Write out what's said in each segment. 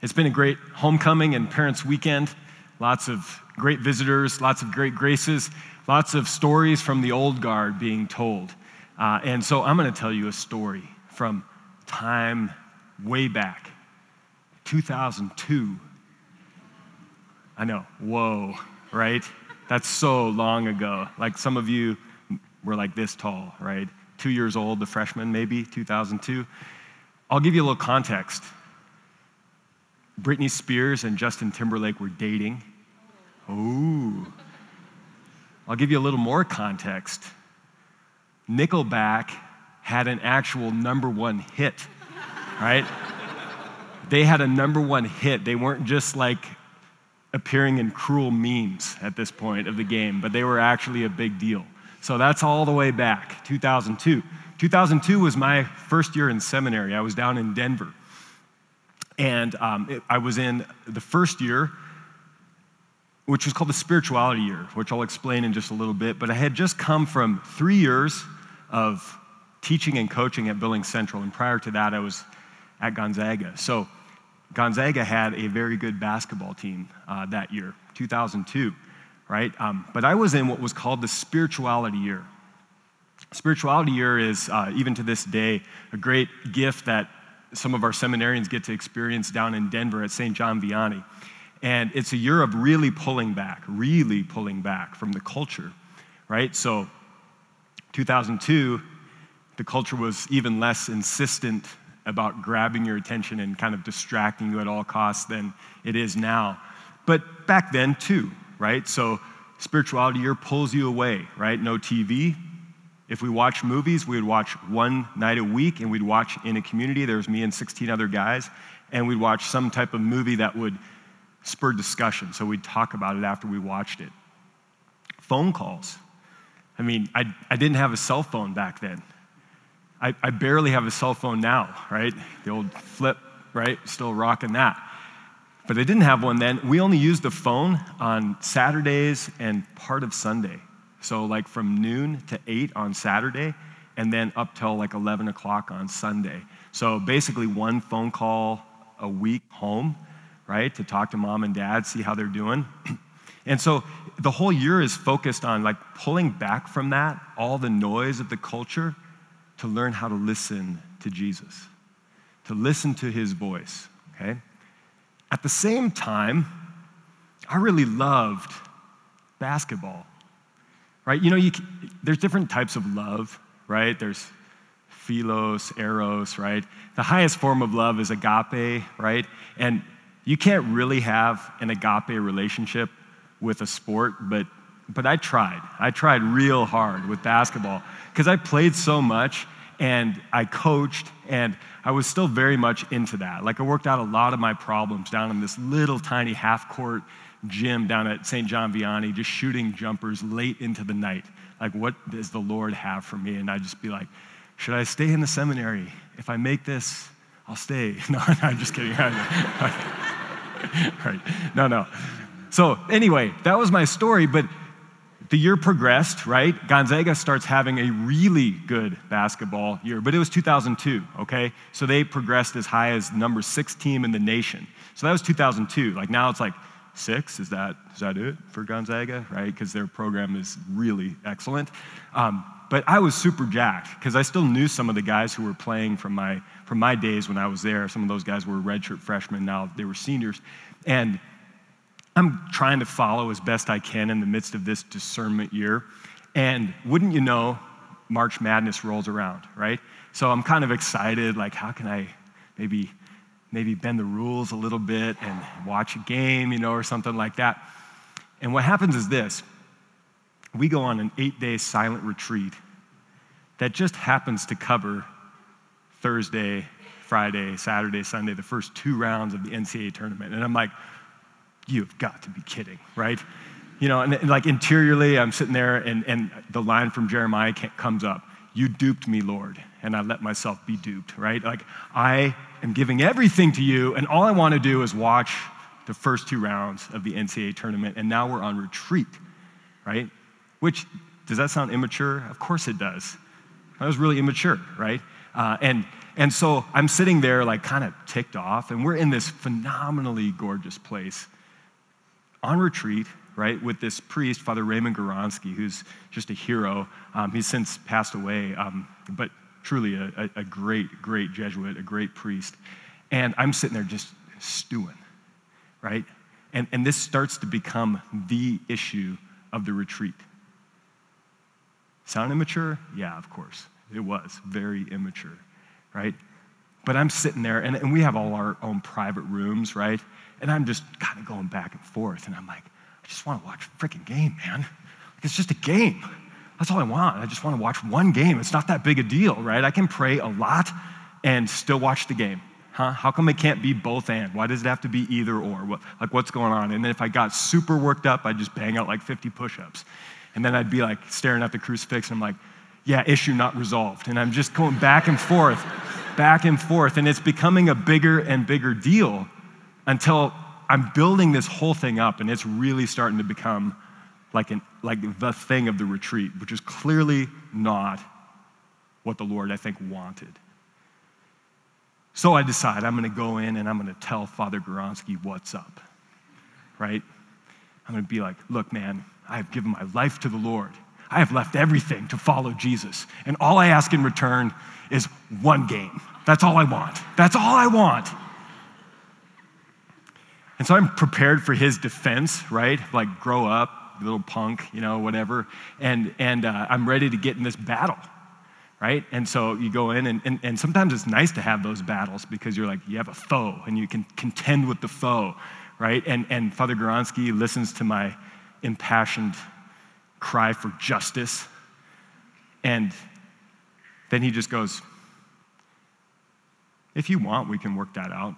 It's been a great homecoming and parents' weekend. Lots of great visitors, lots of great graces, lots of stories from the old guard being told. And so I'm going to tell you a story from time way back, 2002. I know, whoa, right? That's so long ago. Like some of you were like this tall, right? 2 years old, the freshman maybe, 2002. I'll give you a little context. Britney Spears and Justin Timberlake were dating. Ooh. I'll give you a little more context. Nickelback had an actual number one hit, right? They had a number one hit. They weren't just like appearing in cruel memes at this point of the game, but they were actually a big deal. So that's all the way back, 2002. 2002 was my first year in seminary. I was down in Denver. And I was in the first year, which was called the spirituality year, which I'll explain in just a little bit. But I had just come from 3 years of teaching and coaching at Billings Central. And prior to that, I was at Gonzaga. So Gonzaga had a very good basketball team that year, 2002, right? But I was in what was called the spirituality year. Spirituality year is, even to this day, a great gift that some of our seminarians get to experience down in Denver at St. John Vianney. And it's a year of really pulling back from the culture, right? So 2002, the culture was even less insistent about grabbing your attention and kind of distracting you at all costs than it is now. But back then too, right? So spirituality year pulls you away, right? No TV. If we watch movies, we would watch one night a week, and we'd watch in a community. There was me and 16 other guys, and we'd watch some type of movie that would spur discussion. So we'd talk about it after we watched it. Phone calls. I mean, I didn't have a cell phone back then. I barely have a cell phone now, right? The old flip, right? Still rocking that. But I didn't have one then. We only used the phone on Saturdays and part of Sunday. So like from noon to 8 on Saturday, and then up till like 11 o'clock on Sunday. So basically one phone call a week home, right? To talk to mom and dad, see how they're doing. And so the whole year is focused on like pulling back from that, all the noise of the culture, to learn how to listen to Jesus, to listen to his voice, okay? At the same time, I really loved basketball, right? You know, there's different types of love, right? There's philos, eros, right? The highest form of love is agape, right? And you can't really have an agape relationship with a sport, but I tried. I tried real hard with basketball because I played so much and I coached, and I was still very much into that. Like I worked out a lot of my problems down in this little tiny half-court gym down at St. John Vianney, just shooting jumpers late into the night. Like, what does the Lord have for me? And I'd just be like, should I stay in the seminary? If I make this, I'll stay. No, I'm just kidding. Right. No. So anyway, that was my story, but the year progressed, right? Gonzaga starts having a really good basketball year, but it was 2002, okay? So they progressed as high as number 6 team in the nation. So that was 2002. Like now it's like 6, is that it for Gonzaga, right? Because their program is really excellent. But I was super jacked because I still knew some of the guys who were playing from my days when I was there. Some of those guys were redshirt freshmen, now they were seniors. And I'm trying to follow as best I can in the midst of this discernment year. And wouldn't you know, March Madness rolls around, right? So I'm kind of excited, like how can I maybe bend the rules a little bit and watch a game, or something like that. And what happens is this. We go on an 8-day silent retreat that just happens to cover Thursday, Friday, Saturday, Sunday, the first 2 rounds of the NCAA tournament. And I'm like, you've got to be kidding, right? And like interiorly, I'm sitting there and the line from Jeremiah comes up, you duped me, Lord, and I let myself be duped, right? Like I am giving everything to you, and all I want to do is watch the first 2 rounds of the NCAA tournament, and now we're on retreat, right? Which, does that sound immature? Of course it does. I was really immature, right? And And so I'm sitting there like kind of ticked off, and we're in this phenomenally gorgeous place on retreat, right, with this priest, Father Raymond Goronsky, who's just a hero. He's since passed away, but truly a great, great Jesuit, a great priest. And I'm sitting there just stewing, right? And this starts to become the issue of the retreat. Sound immature? Yeah, of course. It was very immature, right? But I'm sitting there, and we have all our own private rooms, right? And I'm just kind of going back and forth, and I'm like, I just want to watch a freaking game, man. Like, it's just a game. That's all I want. I just want to watch one game. It's not that big a deal, right? I can pray a lot and still watch the game. Huh? How come it can't be both and? Why does it have to be either or? What's going on? And then if I got super worked up, I'd just bang out like 50 push-ups. And then I'd be like staring at the crucifix, and I'm like, yeah, issue not resolved. And I'm just going back and forth. And it's becoming a bigger and bigger deal until I'm building this whole thing up, and it's really starting to become like the thing of the retreat, which is clearly not what the Lord, I think, wanted. So I decide I'm going to go in and I'm going to tell Father Goronsky what's up, right? I'm going to be like, look, man, I have given my life to the Lord. I have left everything to follow Jesus. And all I ask in return is one game. That's all I want. That's all I want. And so I'm prepared for his defense, right? Like, grow up, little punk, whatever. And I'm ready to get in this battle, right? And so you go in, and sometimes it's nice to have those battles because you're like, you have a foe, and you can contend with the foe, right? And Father Goronsky listens to my impassioned cry for justice, and then he just goes, if you want, we can work that out.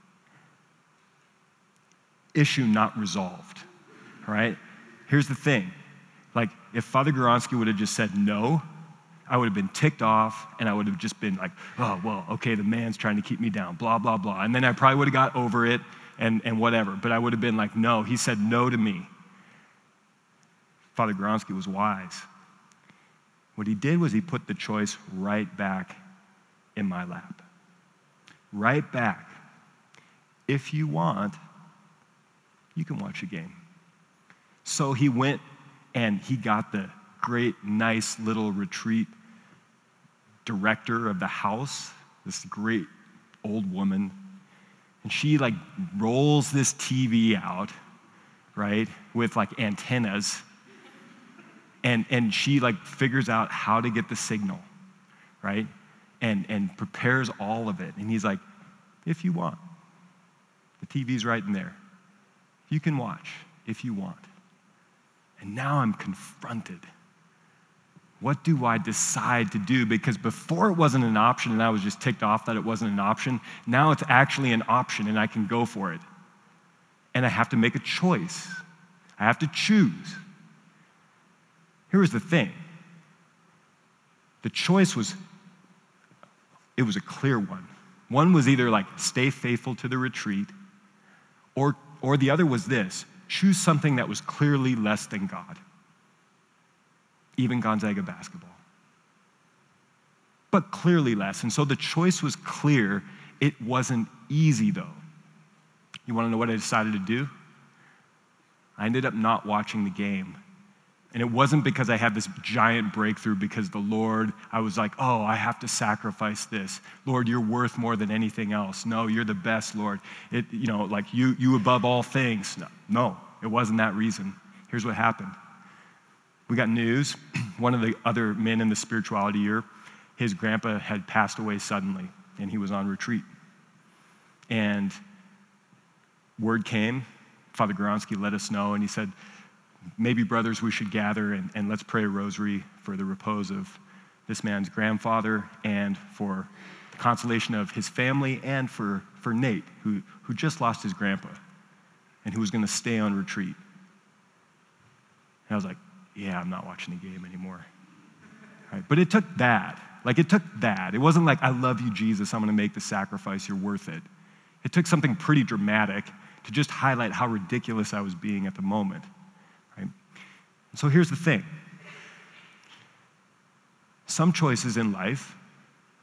Issue not resolved, right? Here's the thing. Like, if Father Goronsky would have just said no, I would have been ticked off, and I would have just been like, oh, well, okay, the man's trying to keep me down, blah, blah, blah. And then I probably would have got over it and whatever. But I would have been like, no, he said no to me. Father Goronsky was wise. What he did was he put the choice right back in my lap. Right back. If you want, you can watch a game. So he went and he got the great, nice little retreat director of the house, this great old woman, and she like rolls this TV out, right, with like antennas, and she like figures out how to get the signal, right, and prepares all of it. And he's like, if you want, the TV's right in there. You can watch if you want. And now I'm confronted. What do I decide to do? Because before it wasn't an option and I was just ticked off that it wasn't an option. Now it's actually an option and I can go for it. And I have to make a choice. I have to choose. Here was the thing. The choice was a clear one. One was either like stay faithful to the retreat, or the other was this: choose something that was clearly less than God. Even Gonzaga basketball. But clearly less. And so the choice was clear. It wasn't easy, though. You want to know what I decided to do? I ended up not watching the game. And it wasn't because I had this giant breakthrough because the Lord, I was like, oh, I have to sacrifice this. Lord, you're worth more than anything else. No, you're the best, Lord. Like you above all things. No, it wasn't that reason. Here's what happened. We got news. One of the other men in the spirituality year, his grandpa had passed away suddenly, and he was on retreat. And word came, Father Goronsky let us know, and he said, maybe, brothers, we should gather and let's pray a rosary for the repose of this man's grandfather and for the consolation of his family and for Nate, who just lost his grandpa and who was going to stay on retreat. And I was like, yeah, I'm not watching the game anymore. Right? But it took that. It wasn't like, I love you, Jesus, I'm going to make the sacrifice, you're worth it. It took something pretty dramatic to just highlight how ridiculous I was being at the moment. Right? And so here's the thing. Some choices in life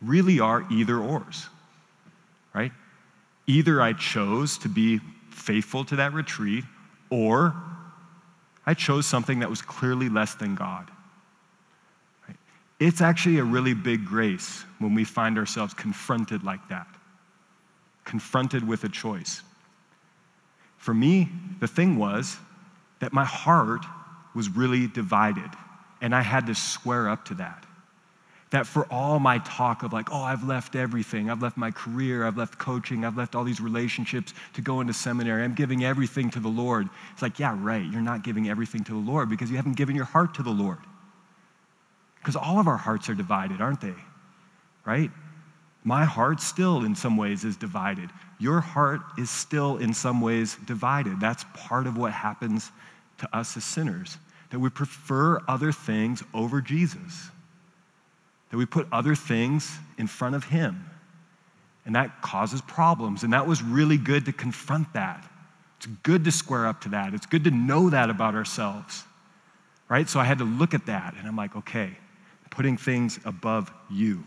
really are either ors, right? Either I chose to be faithful to that retreat, or I chose something that was clearly less than God. Right? It's actually a really big grace when we find ourselves confronted like that, confronted with a choice. For me, the thing was that my heart was really divided, and I had to square up to that. That for all my talk of like, oh, I've left everything. I've left my career. I've left coaching. I've left all these relationships to go into seminary. I'm giving everything to the Lord. It's like, yeah, right. You're not giving everything to the Lord because you haven't given your heart to the Lord. Because all of our hearts are divided, aren't they? Right? My heart still in some ways is divided. Your heart is still in some ways divided. That's part of what happens to us as sinners, that we prefer other things over Jesus. That we put other things in front of him. And that causes problems. And that was really good to confront that. It's good to square up to that. It's good to know that about ourselves. Right? So I had to look at that. And I'm like, okay, putting things above you.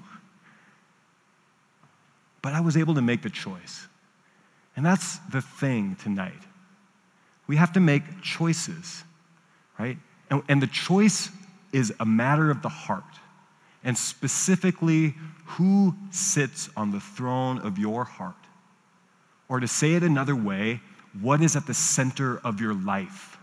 But I was able to make the choice. And that's the thing tonight. We have to make choices. Right? And the choice is a matter of the heart. And specifically, who sits on the throne of your heart? Or to say it another way, what is at the center of your life?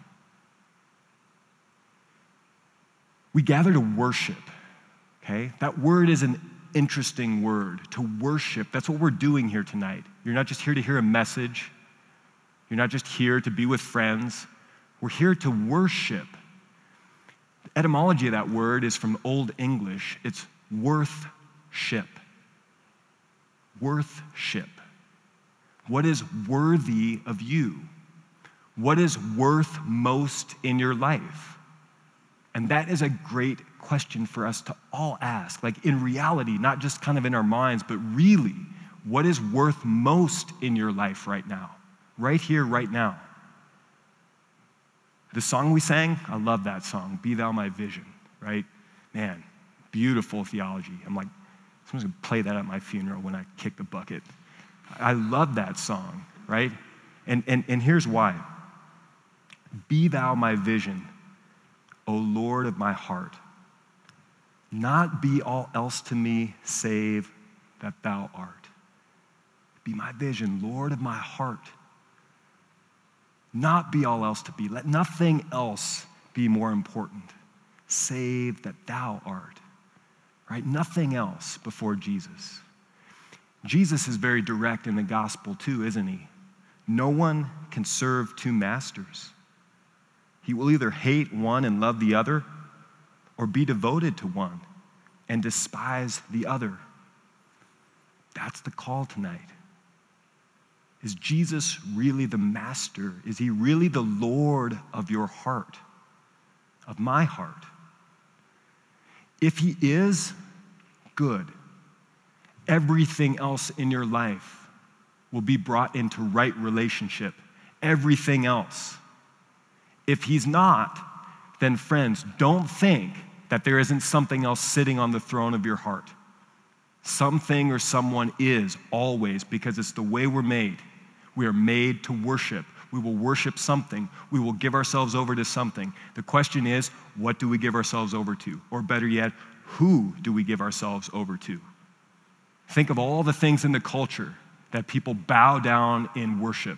We gather to worship, okay? That word is an interesting word, to worship. That's what we're doing here tonight. You're not just here to hear a message. You're not just here to be with friends. We're here to worship. The etymology of that word is from Old English. It's worth-ship. Worth-ship. What is worthy of you? What is worth most in your life? And that is a great question for us to all ask. Like in reality, not just kind of in our minds, but really, what is worth most in your life right now? Right here, right now. The song we sang, I love that song, Be Thou My Vision, right? Man, beautiful theology. I'm like, someone's gonna play that at my funeral when I kick the bucket. I love that song, right? And here's why. Be thou my vision, O Lord of my heart. Not be all else to me save that thou art. Be my vision, Lord of my heart. Not be all else to be. Let nothing else be more important, save that thou art. Right? Nothing else before Jesus. Jesus is very direct in the gospel too, isn't he? No one can serve two masters. He will either hate one and love the other, or be devoted to one and despise the other. That's the call tonight. Is Jesus really the master? Is he really the Lord of your heart, of my heart? If he is, good. Everything else in your life will be brought into right relationship. Everything else. If he's not, then friends, don't think that there isn't something else sitting on the throne of your heart. Something or someone is always, because it's the way we're made. We are made to worship. We will worship something. We will give ourselves over to something. The question is, what do we give ourselves over to? Or better yet, who do we give ourselves over to? Think of all the things in the culture that people bow down in worship.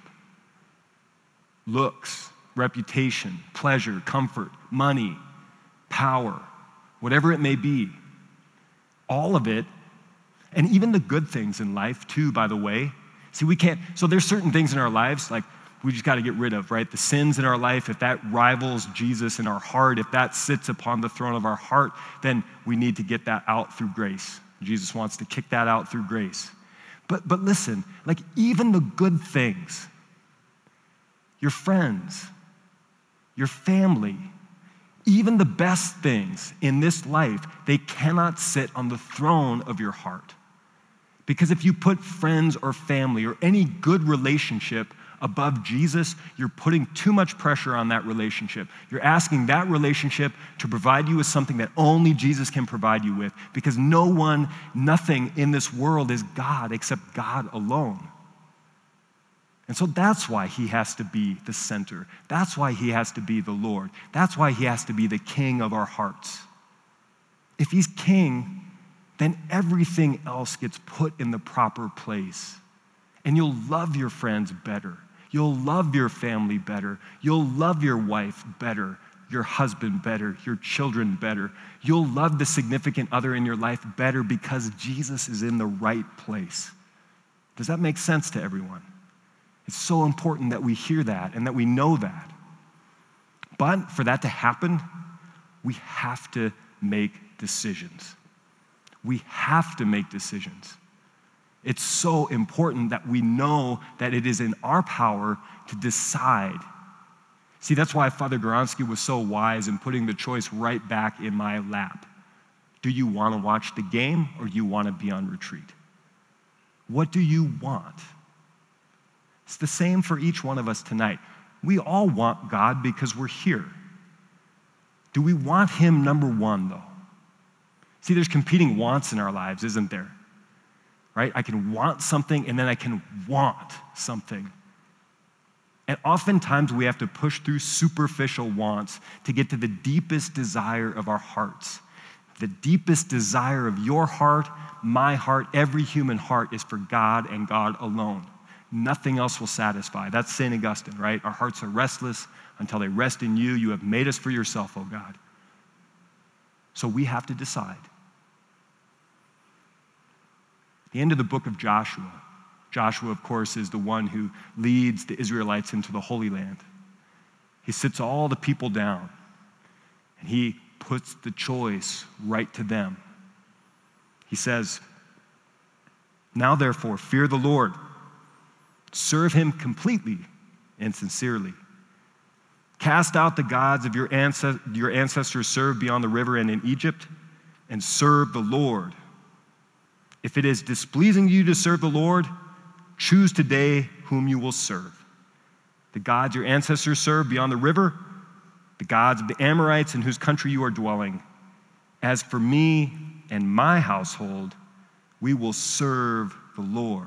Looks, reputation, pleasure, comfort, money, power, whatever it may be. All of it, and even the good things in life too, by the way. See, so there's certain things in our lives, like we just got to get rid of, right? The sins in our life, if that rivals Jesus in our heart, if that sits upon the throne of our heart, then we need to get that out through grace. Jesus wants to kick that out through grace. But listen, like even the good things, your friends, your family, even the best things in this life, they cannot sit on the throne of your heart. Because if you put friends or family or any good relationship above Jesus, you're putting too much pressure on that relationship. You're asking that relationship to provide you with something that only Jesus can provide you with, because no one, nothing in this world is God except God alone. And so that's why he has to be the center. That's why he has to be the Lord. That's why he has to be the king of our hearts. If he's king, then everything else gets put in the proper place. And you'll love your friends better. You'll love your family better. You'll love your wife better, your husband better, your children better. You'll love the significant other in your life better because Jesus is in the right place. Does that make sense to everyone? It's so important that we hear that and that we know that. But for that to happen, we have to make decisions. We have to make decisions. It's so important that we know that it is in our power to decide. See, that's why Father Goronsky was so wise in putting the choice right back in my lap. Do you want to watch the game or do you want to be on retreat? What do you want? It's the same for each one of us tonight. We all want God because we're here. Do we want him number one, though? See, there's competing wants in our lives, isn't there? Right? I can want something and then I can want something. And oftentimes we have to push through superficial wants to get to the deepest desire of our hearts. The deepest desire of your heart, my heart, every human heart is for God and God alone. Nothing else will satisfy. That's St. Augustine, right? Our hearts are restless until they rest in you. You have made us for yourself, oh God. So we have to decide. The end of the book of Joshua. Joshua, of course, is the one who leads the Israelites into the Holy Land. He sits all the people down, and he puts the choice right to them. He says, "Now therefore, fear the Lord. Serve him completely and sincerely. Cast out the gods of your ancestors served beyond the river and in Egypt, and serve the Lord. If it is displeasing you to serve the Lord, choose today whom you will serve. The gods your ancestors served beyond the river, the gods of the Amorites in whose country you are dwelling. As for me and my household, we will serve the Lord."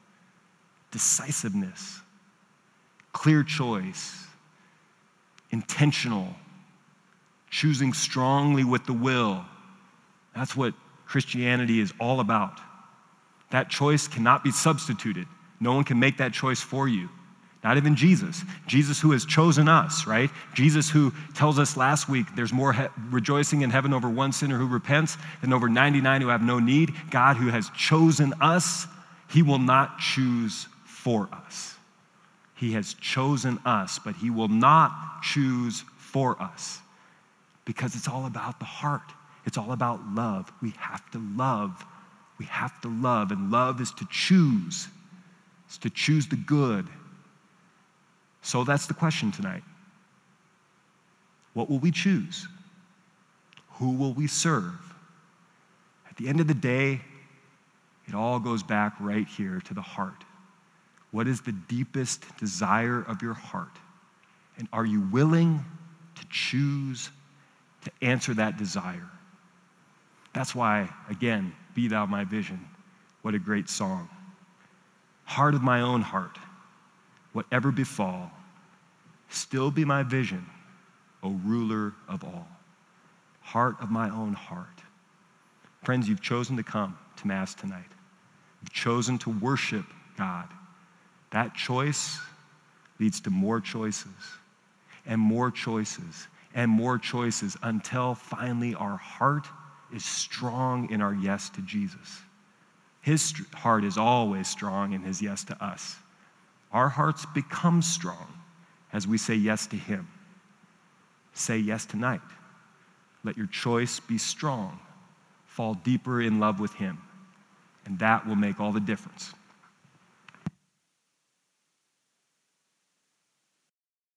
Decisiveness, clear choice, intentional, choosing strongly with the will. That's what Christianity is all about. That choice cannot be substituted. No one can make that choice for you. Not even Jesus. Jesus who has chosen us, right? Jesus who tells us last week there's more rejoicing in heaven over one sinner who repents than over 99 who have no need. God who has chosen us, he will not choose for us. He has chosen us, but he will not choose for us because it's all about the heart. It's all about love. We have to love. We have to love, and love is to choose. It's to choose the good. So that's the question tonight. What will we choose? Who will we serve? At the end of the day, it all goes back right here to the heart. What is the deepest desire of your heart? And are you willing to choose to answer that desire? That's why, again, "Be Thou My Vision." What a great song. Heart of my own heart, whatever befall, still be my vision, O ruler of all. Heart of my own heart. Friends, you've chosen to come to Mass tonight. You've chosen to worship God. That choice leads to more choices and more choices and more choices until finally our heart is strong in our yes to Jesus. His heart is always strong in his yes to us. Our hearts become strong as we say yes to him. Say yes tonight. Let your choice be strong. Fall deeper in love with him. And that will make all the difference.